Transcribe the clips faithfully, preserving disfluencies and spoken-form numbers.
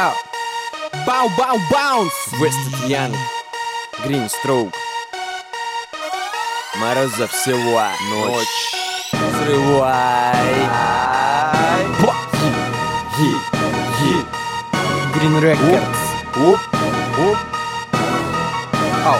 Бау, бау, баунс! Wasted Young, Green Stroke. Морозов всего ночь. Взрывай. Green Records. Оп, оп. Ау.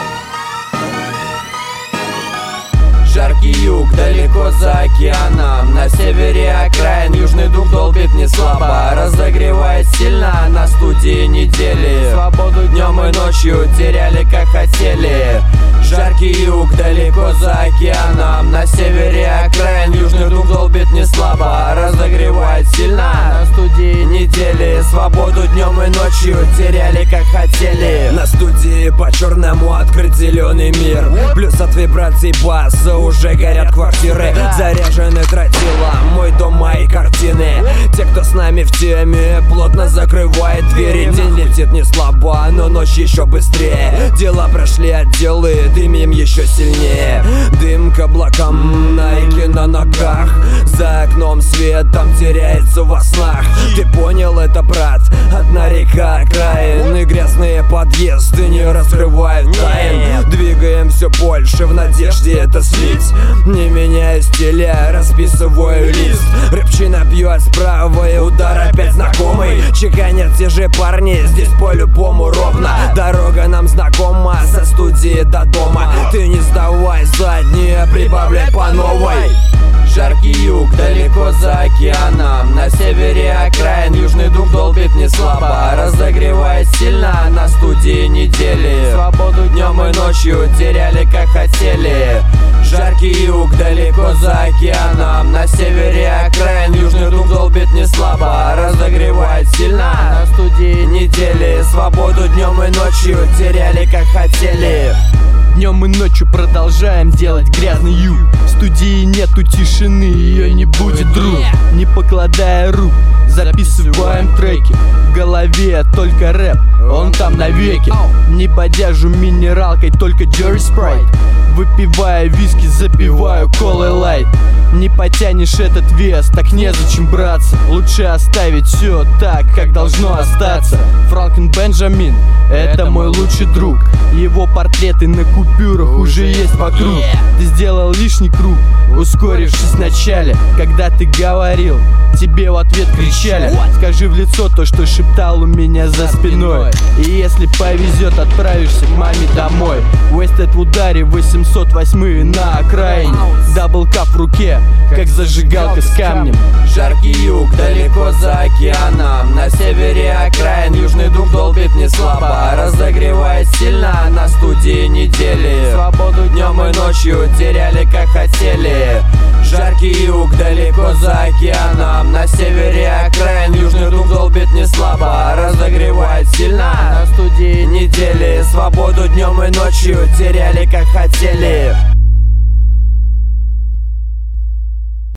Жаркий юг, далеко за океаном. На севере окраин южный дух долбит не слабо. Разогревает сильно на студии недели. Свободу днем и ночью теряли как хотели. Жаркий юг, далеко за океаном. На севере окраин южный дух долбит не слабо. Разогревает сильно на студии недели. Свободу днем и ночью теряли как хотели. На студии по-черному открыт зеленый мир. Плюс от вибраций баса уже горят квартиры. Заряжены тротила, мой дом, мои картины. Те, кто с нами в теме, плотно закрывает двери. День летит не слабо, но ночь еще быстрее. Дела прошли отделы, дымим еще сильнее. Дым к облакам, Найки на ногах. За окном свет там теряется во снах. Ты понял это, брат? Одна река окраин и грязные подъезды не раскрывают тайн. Двигаем все больше в надежде это слить. Не меняя стиля, расписываю лист. Рыбчина бьет справа и удар опять знакомый. Чеканят те же парни, здесь по-любому ровно. Дорога нам знакома, со студии до дома. Ты не сдавай задние, прибавляй по новой. Жаркий юг, далеко за океаном. На севере окраин южный дух долбит не слабо. Разогревает сильно на студии недели. Свободу днем и ночью теряли как хотели. Жаркий юг, далеко за океаном. На севере окраин южный дух долбит не слабо. Разогревает сильно на студии недели. Свободу днем и ночью теряли как хотели. Днем и ночью продолжаем делать грязный юг. В студии нету тишины, ее не будет, друг. Не покладая рук, записываем треки. В голове только рэп, он там навеки. Не бодяжу минералкой, только Jerry Sprite. Выпивая виски, запиваю колой лайт. Не потянешь этот вес, так незачем браться. Лучше оставить все так, как должно остаться. Франклин Бенджамин, это мой лучший друг. Его портреты на купюрах уже есть вокруг. Ты сделал лишний круг, ускорившись в начале. Когда ты говорил, тебе в ответ кричали. Скажи в лицо то, что шептал у меня за спиной. И если повезет, отправишься к маме домой. Wasted в ударе, восемьсот восьмой на окраине. Даблкап в руке, как зажигалка с камнем. Жаркий юг, далеко за океаном. На севере окраин южный дух долбит не слабо. Разогревает сильно на студии недели. Свободу днем и ночью теряли как хотели. Жаркий юг, далеко за океаном. На севере окраин южный дух долбит не слабо. Разогревает сильно на студии недели. Свободу днем и ночью теряли как хотели.